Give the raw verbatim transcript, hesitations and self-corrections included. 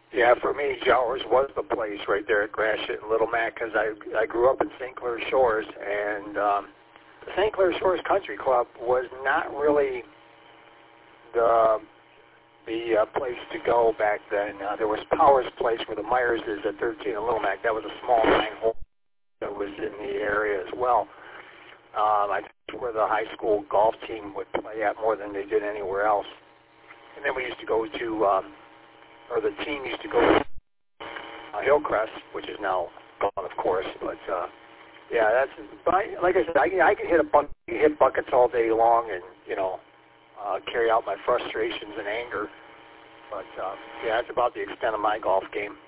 Yeah, for me, Jowers was the place right there at Gratiot and Little Mac because I I grew up in Saint Clair Shores, and um, the Saint Clair Shores Country Club was not really the the uh, place to go back then. Uh, there was Powers Place where the Myers is at thirteen and Little Mac. That was a small nine-hole that was in the area as well. Um, I think that's where the high school golf team would play at more than they did anywhere else. And then we used to go to, um, or the team used to go to uh, Hillcrest, which is now gone, of course. But uh, yeah, that's. But I, like I said, I, I can hit a buck, hit buckets all day long, and you know, uh, carry out my frustrations and anger. But uh, yeah, that's about the extent of my golf game.